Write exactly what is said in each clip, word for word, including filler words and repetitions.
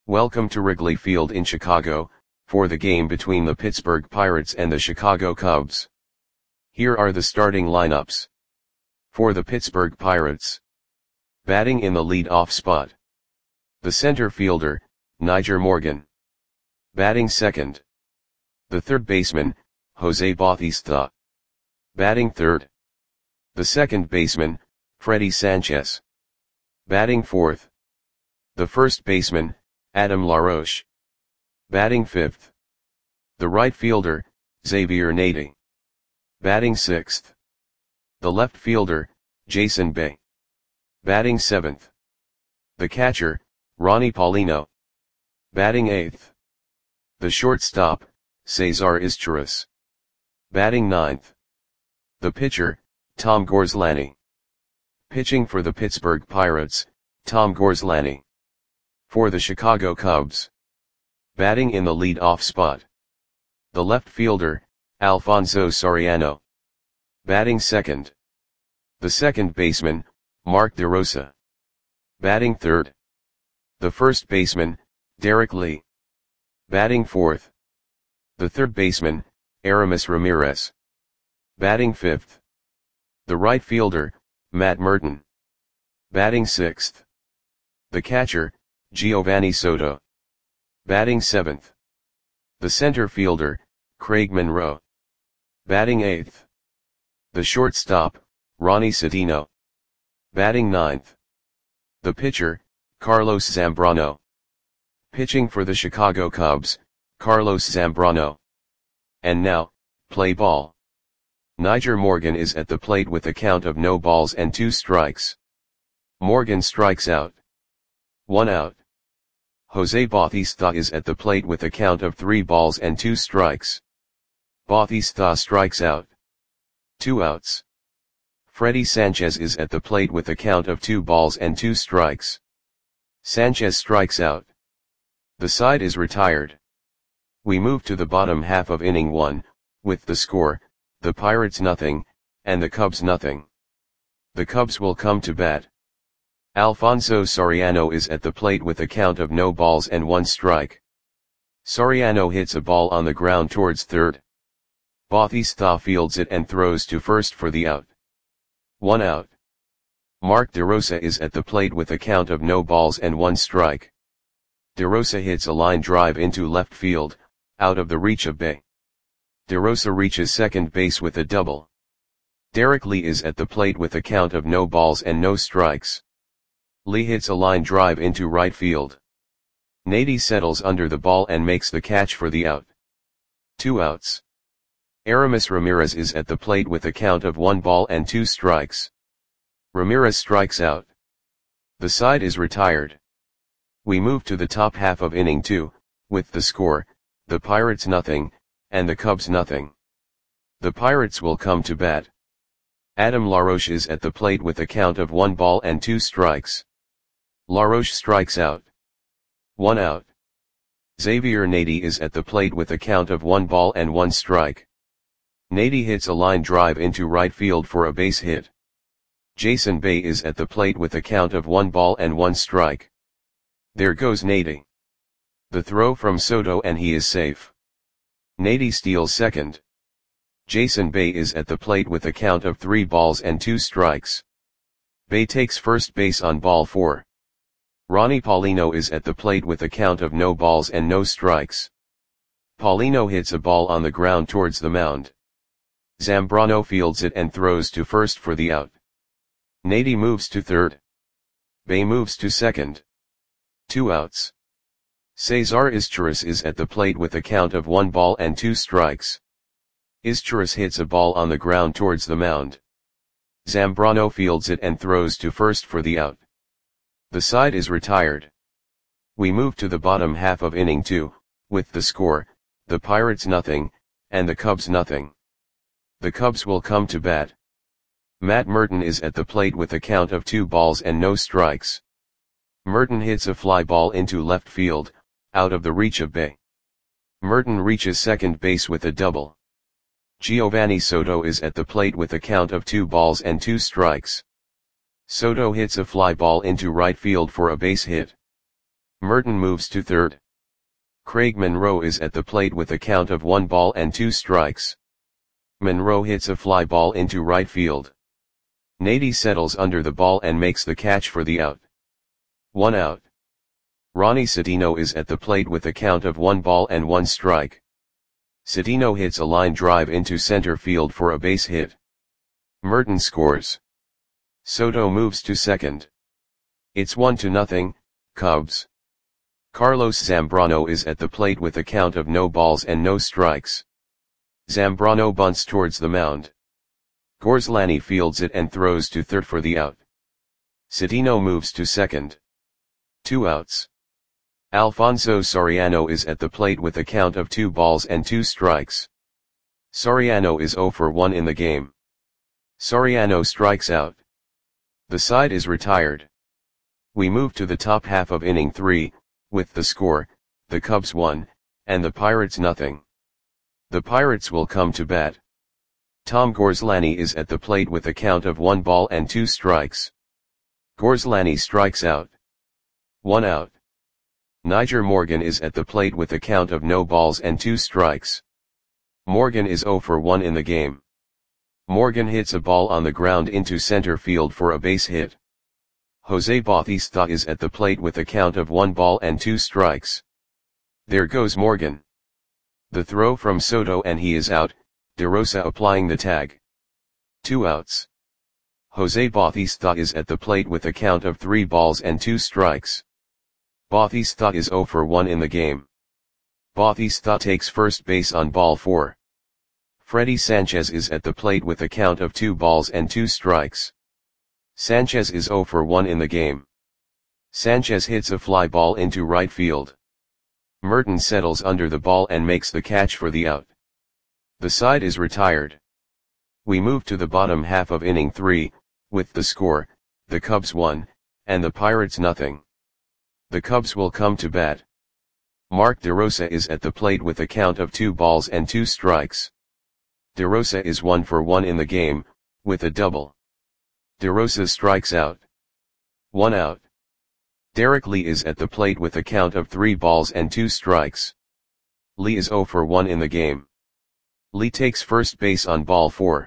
Welcome to Wrigley Field in Chicago, for the game between the Pittsburgh Pirates and the Chicago Cubs. Here are the starting lineups. For the Pittsburgh Pirates. Batting in the lead-off spot. The center fielder, Nyjer Morgan. Batting second. The third baseman, Jose Bautista. Batting third. The second baseman, Freddy Sanchez. Batting fourth. The first baseman, Adam LaRoche. Batting fifth. The right fielder, Xavier Nady. Batting sixth. The left fielder, Jason Bay. Batting seventh. The catcher, Ronnie Paulino. Batting eighth. The shortstop, Cesar Izturis. Batting ninth. The pitcher, Tom Gorslany. Pitching for the Pittsburgh Pirates, Tom Gorslany. For the Chicago Cubs. Batting in the lead-off spot. The left fielder, Alfonso Soriano. Batting second. The second baseman, Mark DeRosa. Batting third. The first baseman, Derek Lee. Batting fourth. The third baseman, Aramis Ramirez. Batting fifth. The right fielder, Matt Merton. Batting sixth. The catcher, Giovanni Soto. Batting seventh. The center fielder, Craig Monroe. Batting eighth. The shortstop, Ronnie Sedino. Batting ninth. The pitcher, Carlos Zambrano. Pitching for the Chicago Cubs, Carlos Zambrano. And now, play ball. Nyjer Morgan is at the plate with a count of no balls and two strikes. Morgan strikes out. One out. Jose Bautista is at the plate with a count of three balls and two strikes. Bautista strikes out. Two outs. Freddy Sanchez is at the plate with a count of two balls and two strikes. Sanchez strikes out. The side is retired. We move to the bottom half of inning one, with the score, the Pirates nothing, and the Cubs nothing. The Cubs will come to bat. Alfonso Soriano is at the plate with a count of no balls and one strike. Soriano hits a ball on the ground towards third. Bautista fields it and throws to first for the out. One out. Mark DeRosa is at the plate with a count of no balls and one strike. DeRosa hits a line drive into left field, out of the reach of Bay. DeRosa reaches second base with a double. Derek Lee is at the plate with a count of no balls and no strikes. Lee hits a line drive into right field. Nady settles under the ball and makes the catch for the out. Two outs. Aramis Ramirez is at the plate with a count of one ball and two strikes. Ramirez strikes out. The side is retired. We move to the top half of inning two, with the score, the Pirates nothing, and the Cubs nothing. The Pirates will come to bat. Adam LaRoche is at the plate with a count of one ball and two strikes. LaRoche strikes out. One out. Xavier Nady is at the plate with a count of one ball and one strike. Nady hits a line drive into right field for a base hit. Jason Bay is at the plate with a count of one ball and one strike. There goes Nady. The throw from Soto and he is safe. Nady steals second. Jason Bay is at the plate with a count of three balls and two strikes. Bay takes first base on ball four. Ronnie Paulino is at the plate with a count of no balls and no strikes. Paulino hits a ball on the ground towards the mound. Zambrano fields it and throws to first for the out. Nady moves to third. Bay moves to second. Two outs. Cesar Izturis is at the plate with a count of one ball and two strikes. Izturis hits a ball on the ground towards the mound. Zambrano fields it and throws to first for the out. The side is retired. We move to the bottom half of inning two, with the score, the Pirates nothing, and the Cubs nothing. The Cubs will come to bat. Matt Merton is at the plate with a count of two balls and no strikes. Merton hits a fly ball into left field, out of the reach of Bay. Merton reaches second base with a double. Giovanni Soto is at the plate with a count of two balls and two strikes. Soto hits a fly ball into right field for a base hit. Merton moves to third. Craig Monroe is at the plate with a count of one ball and two strikes. Monroe hits a fly ball into right field. Nady settles under the ball and makes the catch for the out. One out. Ronnie Citino is at the plate with a count of one ball and one strike. Citino hits a line drive into center field for a base hit. Merton scores. Soto moves to second. It's one to nothing, Cubs. Carlos Zambrano is at the plate with a count of no balls and no strikes. Zambrano bunts towards the mound. Gorslani fields it and throws to third for the out. Citino moves to second. Two outs. Alfonso Soriano is at the plate with a count of two balls and two strikes. Soriano is zero for one in the game. Soriano strikes out. The side is retired. We move to the top half of inning three, with the score, the Cubs one, and the Pirates nothing. The Pirates will come to bat. Tom Gorslani is at the plate with a count of one ball and two strikes. Gorslani strikes out. One out. Niger Morgan is at the plate with a count of no balls and two strikes. Morgan is zero for one in the game. Morgan hits a ball on the ground into center field for a base hit. Jose Bautista is at the plate with a count of one ball and two strikes. There goes Morgan. The throw from Soto and he is out, DeRosa applying the tag. Two outs. Jose Bautista is at the plate with a count of three balls and two strikes. Bautista is zero for one in the game. Bautista takes first base on ball four. Freddy Sanchez is at the plate with a count of two balls and two strikes. Sanchez is zero for one in the game. Sanchez hits a fly ball into right field. Merton settles under the ball and makes the catch for the out. The side is retired. We move to the bottom half of inning three, with the score, the Cubs one, and the Pirates nothing. The Cubs will come to bat. Mark DeRosa is at the plate with a count of two balls and two strikes. DeRosa is one for one in the game, with a double. DeRosa strikes out. One out. Derek Lee is at the plate with a count of three balls and two strikes. Lee is zero for one in the game. Lee takes first base on ball four.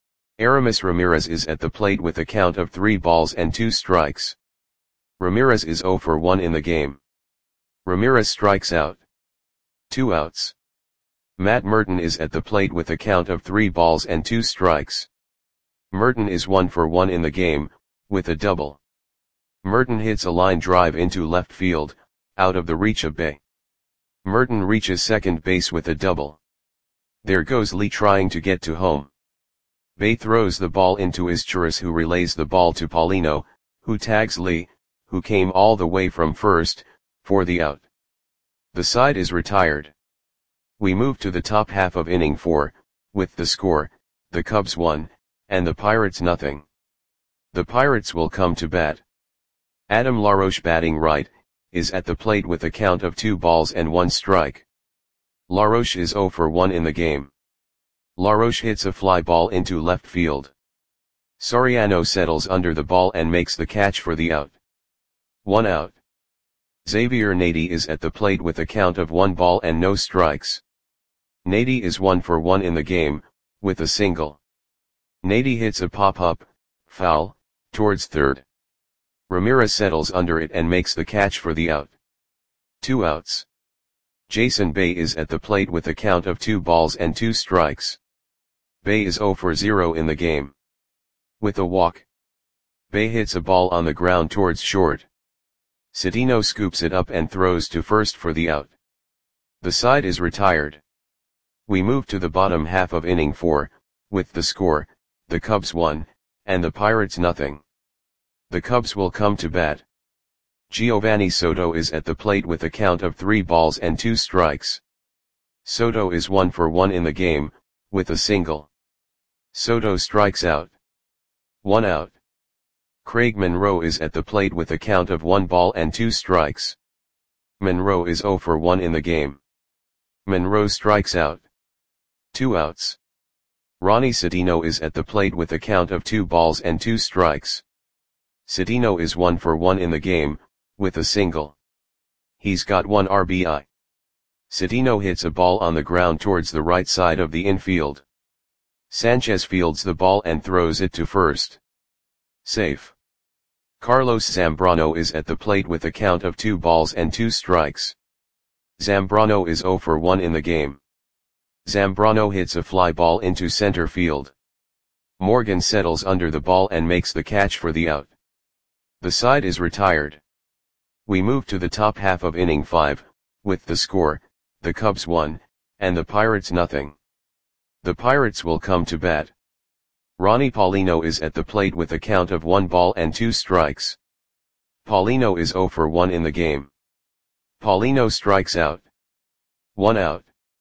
Aramis Ramirez is at the plate with a count of three balls and two strikes. Ramirez is zero for one in the game. Ramirez strikes out. Two outs. Matt Merton is at the plate with a count of three balls and two strikes. Merton is one for one in the game, with a double. Merton hits a line drive into left field, out of the reach of Bay. Merton reaches second base with a double. There goes Lee trying to get to home. Bay throws the ball into Izturis, who relays the ball to Paulino, who tags Lee, who came all the way from first, for the out. The side is retired. We move to the top half of inning four, with the score, the Cubs one, and the Pirates nothing. The Pirates will come to bat. Adam LaRoche, batting right, is at the plate with a count of two balls and one strike. LaRoche is zero for one in the game. LaRoche hits a fly ball into left field. Soriano settles under the ball and makes the catch for the out. One out. Xavier Nady is at the plate with a count of one ball and no strikes. Nady is one for one in the game, with a single. Nady hits a pop-up, foul, towards third. Ramirez settles under it and makes the catch for the out. Two outs. Jason Bay is at the plate with a count of two balls and two strikes. Bay is zero for zero in the game. With a walk. Bay hits a ball on the ground towards short. Citino scoops it up and throws to first for the out. The side is retired. We move to the bottom half of inning four, with the score, the Cubs one, and the Pirates nothing. The Cubs will come to bat. Giovanni Soto is at the plate with a count of three balls and two strikes. Soto is one for one in the game, with a single. Soto strikes out. One out. Craig Monroe is at the plate with a count of one ball and two strikes. Monroe is zero for one in the game. Monroe strikes out. Two outs. Ronnie Citino is at the plate with a count of two balls and two strikes. Citino is one for one in the game, with a single. He's got one R B I. Citino hits a ball on the ground towards the right side of the infield. Sanchez fields the ball and throws it to first. Safe. Carlos Zambrano is at the plate with a count of two balls and two strikes. Zambrano is zero for one in the game. Zambrano hits a fly ball into center field. Morgan settles under the ball and makes the catch for the out. The side is retired. We move to the top half of inning five, with the score, the Cubs one, and the Pirates nothing. The Pirates will come to bat. Ronnie Paulino is at the plate with a count of one ball and two strikes. Paulino is zero for one in the game. Paulino strikes out. One out.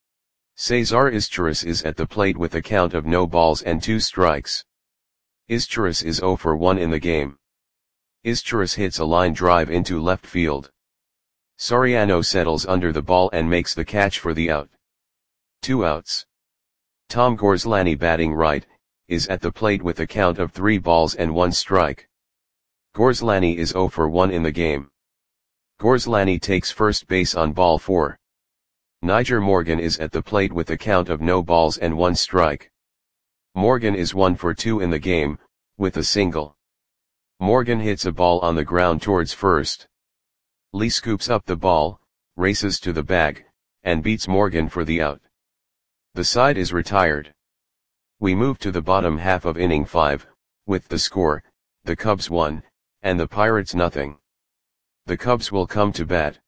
Cesar Izturis is at the plate with a count of no balls and two strikes. Izturis is zero for one in the game. Izturis hits a line drive into left field. Soriano settles under the ball and makes the catch for the out. Two outs. Tom Gorslani, batting right, is at the plate with a count of three balls and one strike. Gorslani is zero for one in the game. Gorslani takes first base on ball four. Niger Morgan is at the plate with a count of no balls and one strike. Morgan is one for two in the game, with a single. Morgan hits a ball on the ground towards first. Lee scoops up the ball, races to the bag, and beats Morgan for the out. The side is retired. We move to the bottom half of inning five, with the score, the Cubs one, and the Pirates nothing. The Cubs will come to bat.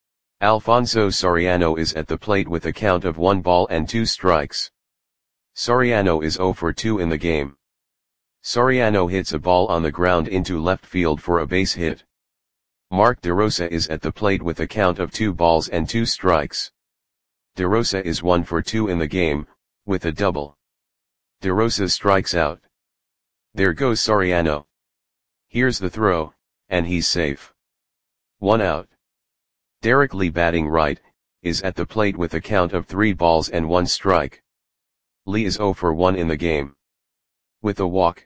Alfonso Soriano is at the plate with a count of one ball and two strikes. Soriano is zero for two in the game. Soriano hits a ball on the ground into left field for a base hit. Mark DeRosa is at the plate with a count of two balls and two strikes. DeRosa is one for two in the game, with a double. DeRosa strikes out. There goes Soriano. Here's the throw, and he's safe. One out. Derek Lee, batting right, is at the plate with a count of three balls and one strike. Lee is zero for one in the game. With a walk.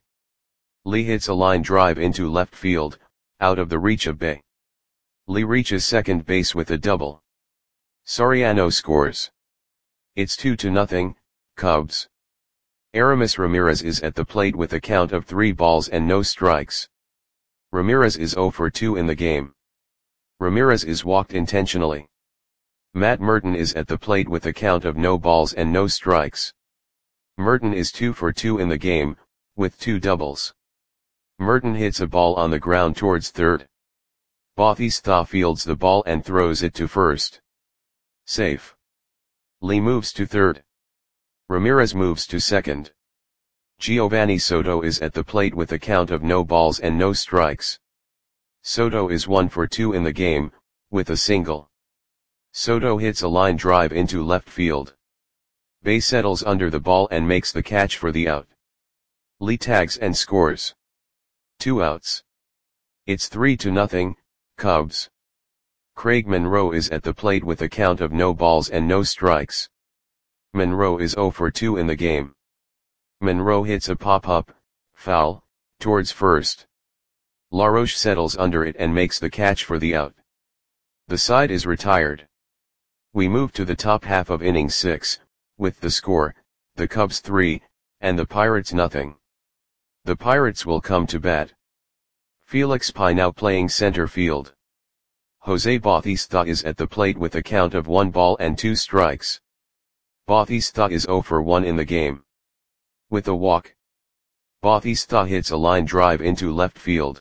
Lee hits a line drive into left field, out of the reach of Bay. Lee reaches second base with a double. Soriano scores. It's two to nothing, Cubs. Aramis Ramirez is at the plate with a count of three balls and no strikes. Ramirez is zero for two in the game. Ramirez is walked intentionally. Matt Merton is at the plate with a count of no balls and no strikes. Merton is two for two in the game, with two doubles. Merton hits a ball on the ground towards third. Bautista fields the ball and throws it to first. Safe. Lee moves to third. Ramirez moves to second. Giovanni Soto is at the plate with a count of no balls and no strikes. Soto is one for two in the game, with a single. Soto hits a line drive into left field. Bay settles under the ball and makes the catch for the out. Lee tags and scores. Two outs. It's three to nothing, Cubs. Craig Monroe is at the plate with a count of no balls and no strikes. Monroe is zero for two in the game. Monroe hits a pop-up, foul, towards first. LaRoche settles under it and makes the catch for the out. The side is retired. We move to the top half of inning six, with the score, the Cubs three, and the Pirates nothing. The Pirates will come to bat. Felix Pinau playing center field. Jose Bautista is at the plate with a count of one ball and two strikes. Bautista is zero for one in the game. With a walk. Bautista hits a line drive into left field.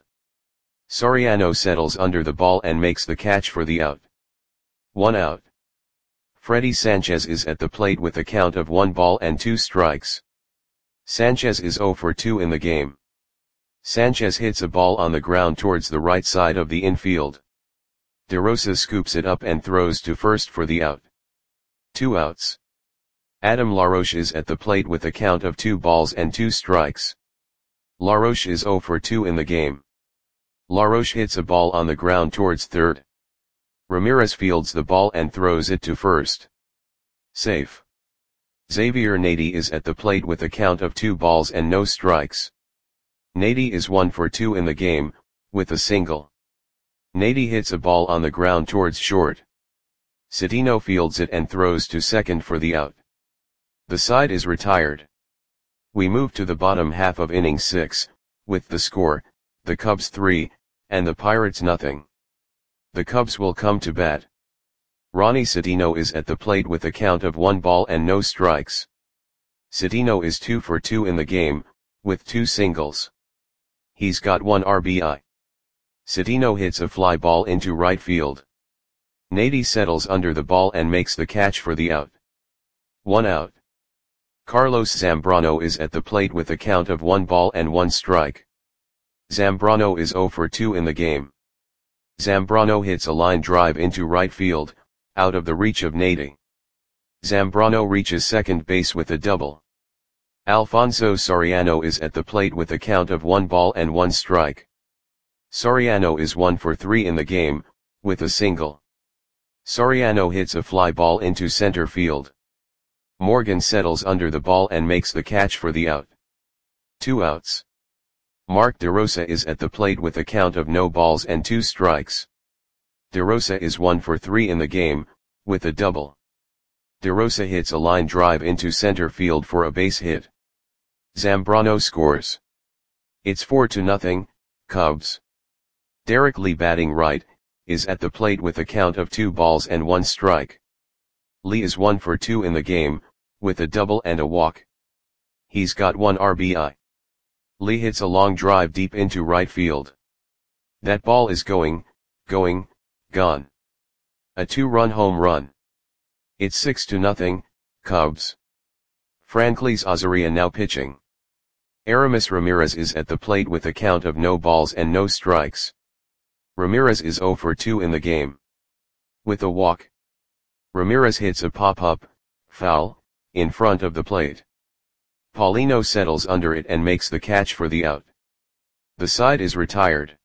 Soriano settles under the ball and makes the catch for the out. One out. Freddy Sanchez is at the plate with a count of one ball and two strikes. Sanchez is zero for two in the game. Sanchez hits a ball on the ground towards the right side of the infield. DeRosa scoops it up and throws to first for the out. Two outs. Adam LaRoche is at the plate with a count of two balls and two strikes. LaRoche is zero for two in the game. LaRoche hits a ball on the ground towards third. Ramirez fields the ball and throws it to first. Safe. Xavier Nady is at the plate with a count of two balls and no strikes. Nady is one for two in the game, with a single. Nady hits a ball on the ground towards short. Citino fields it and throws to second for the out. The side is retired. We move to the bottom half of inning six, with the score, the Cubs three, and the Pirates nothing. The Cubs will come to bat. Ronnie Citino is at the plate with a count of one ball and no strikes. Citino is two for two in the game, with two singles. He's got one R B I. Citino hits a fly ball into right field. Nady settles under the ball and makes the catch for the out. One out. Carlos Zambrano is at the plate with a count of one ball and one strike. Zambrano is zero for two in the game. Zambrano hits a line drive into right field, out of the reach of Nady. Zambrano reaches second base with a double. Alfonso Soriano is at the plate with a count of one ball and one strike. Soriano is one for three in the game, with a single. Soriano hits a fly ball into center field. Morgan settles under the ball and makes the catch for the out. Two outs. Mark DeRosa is at the plate with a count of no balls and two strikes. DeRosa is one for three in the game, with a double. DeRosa hits a line drive into center field for a base hit. Zambrano scores. It's four to nothing, Cubs. Derek Lee, batting right, is at the plate with a count of two balls and one strike. Lee is one for two in the game, with a double and a walk. He's got one R B I. Lee hits a long drive deep into right field. That ball is going, going, gone. A two-run home run. It's six to nothing, Cubs. Franklys Azaria now pitching. Aramis Ramirez is at the plate with a count of no balls and no strikes. Ramirez is zero for two in the game. With a walk. Ramirez hits a pop-up, foul, in front of the plate. Paulino settles under it and makes the catch for the out. The side is retired.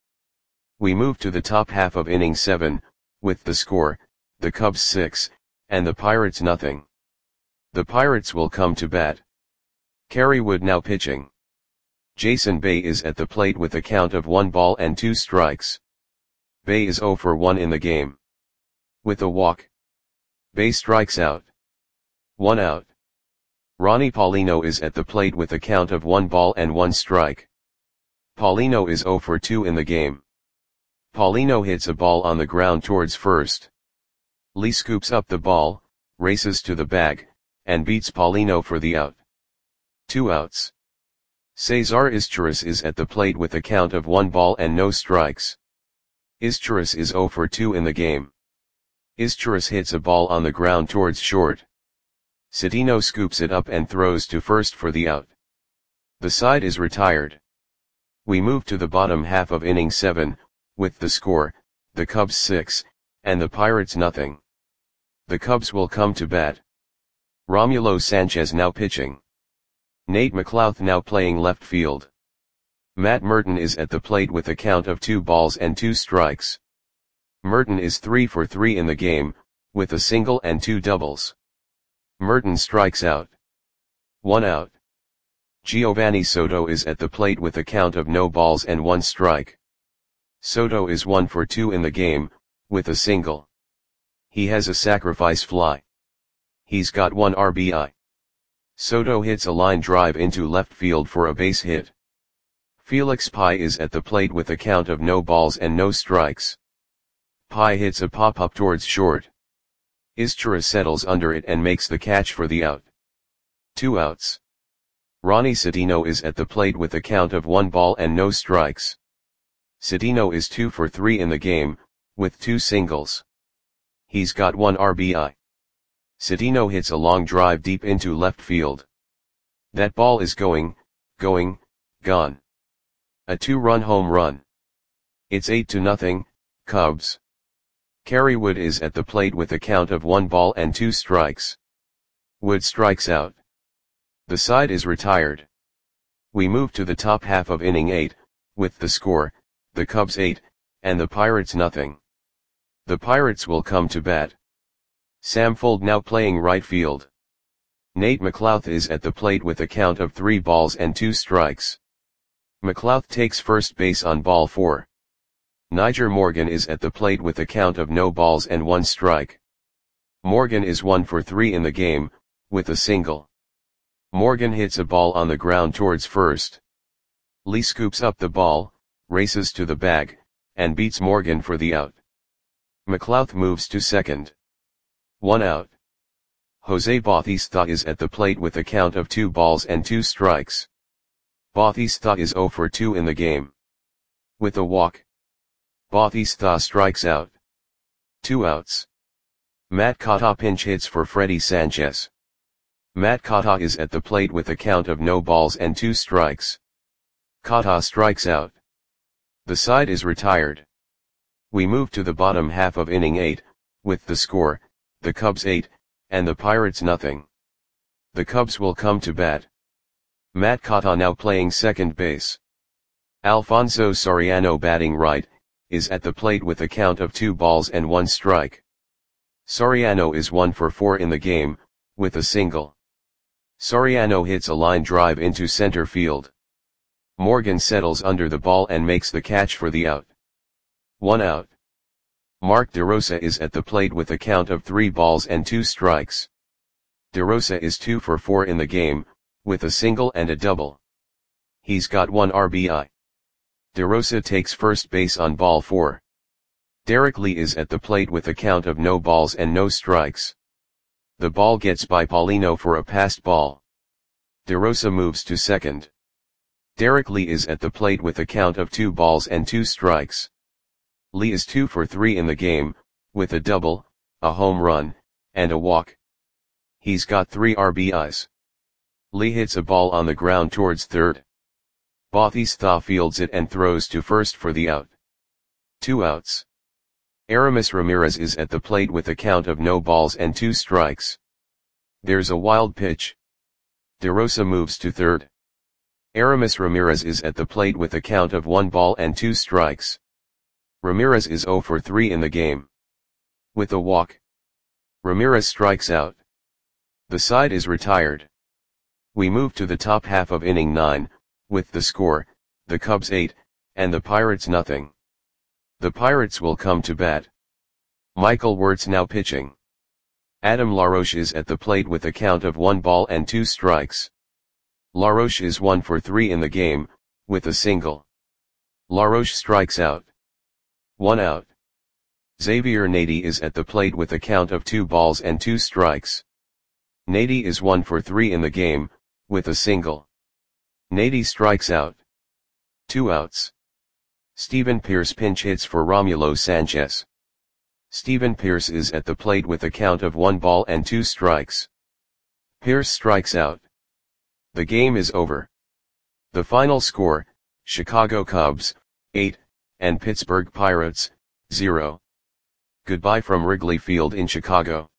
We move to the top half of inning seven, with the score, the Cubs six, and the Pirates nothing. The Pirates will come to bat. Kerry Wood now pitching. Jason Bay is at the plate with a count of one ball and two strikes. Bay is zero for one in the game. With a walk. Bay strikes out. One out. Ronnie Paulino is at the plate with a count of one ball and one strike. Paulino is zero for two in the game. Paulino hits a ball on the ground towards first. Lee scoops up the ball, races to the bag, and beats Paulino for the out. Two outs. Cesar Izturis is at the plate with a count of one ball and no strikes. Izturis is zero for two in the game. Izturis hits a ball on the ground towards short. Citino scoops it up and throws to first for the out. The side is retired. We move to the bottom half of inning seven, with the score, the Cubs six, and the Pirates nothing. The Cubs will come to bat. Romulo Sanchez now pitching. Nate McLouth now playing left field. Matt Merton is at the plate with a count of two balls and two strikes. Merton is three for three in the game, with a single and two doubles. Merton strikes out. One out. Giovanni Soto is at the plate with a count of no balls and one strike. Soto is one for two in the game, with a single. He has a sacrifice fly. He's got one R B I. Soto hits a line drive into left field for a base hit. Felix Pie is at the plate with a count of no balls and no strikes. Pie hits a pop-up towards short. Izturis settles under it and makes the catch for the out. Two outs. Ronnie Citino is at the plate with a count of one ball and no strikes. Citino is two for three in the game, with two singles. He's got one R B I. Citino hits a long drive deep into left field. That ball is going, going, gone. A two-run home run. It's eight to nothing, Cubs. Kerry Wood is at the plate with a count of one ball and two strikes. Wood strikes out. The side is retired. We move to the top half of inning eight, with the score, the Cubs eight, and the Pirates nothing. The Pirates will come to bat. Sam Fuld now playing right field. Nate McLouth is at the plate with a count of three balls and two strikes. McLouth takes first base on ball four. Nyjer Morgan is at the plate with a count of no balls and one strike. Morgan is one for three in the game, with a single. Morgan hits a ball on the ground towards first. Lee scoops up the ball, races to the bag, and beats Morgan for the out. McLeod moves to second. One out. Jose Bautista is at the plate with a count of two balls and two strikes. Bautista is zero for two in the game. With a walk, Bautista strikes out. Two outs. Matt Cotta pinch hits for Freddy Sanchez. Matt Cotta is at the plate with a count of no balls and two strikes. Cotta strikes out. The side is retired. We move to the bottom half of inning eight, with the score, the Cubs eight, and the Pirates nothing. The Cubs will come to bat. Matt Cotta now playing second base. Alfonso Soriano batting right, is at the plate with a count of two balls and one strike. Soriano is one for four in the game, with a single. Soriano hits a line drive into center field. Morgan settles under the ball and makes the catch for the out. One out. Mark DeRosa is at the plate with a count of three balls and two strikes. DeRosa is two for four in the game, with a single and a double. He's got one R B I. DeRosa takes first base on ball four. Derek Lee is at the plate with a count of no balls and no strikes. The ball gets by Paulino for a passed ball. DeRosa moves to second. Derek Lee is at the plate with a count of two balls and two strikes. Lee is two for three in the game, with a double, a home run, and a walk. He's got three R B Is. Lee hits a ball on the ground towards third. Bautista fields it and throws to first for the out. Two outs. Aramis Ramirez is at the plate with a count of no balls and two strikes. There's a wild pitch. DeRosa moves to third. Aramis Ramirez is at the plate with a count of one ball and two strikes. Ramirez is zero for three in the game. With a walk, Ramirez strikes out. The side is retired. We move to the top half of inning nine, with the score, the Cubs eight, and the Pirates nothing. The Pirates will come to bat. Michael Wirtz now pitching. Adam LaRoche is at the plate with a count of one ball and two strikes. LaRoche is one for three in the game, with a single. LaRoche strikes out. One out. Xavier Nady is at the plate with a count of two balls and two strikes. Nady is one for three in the game, with a single. Nady strikes out. Two outs. Stephen Pierce pinch hits for Romulo Sanchez. Stephen Pierce is at the plate with a count of one ball and two strikes. Pierce strikes out. The game is over. The final score, Chicago Cubs, eight, and Pittsburgh Pirates, zero. Goodbye from Wrigley Field in Chicago.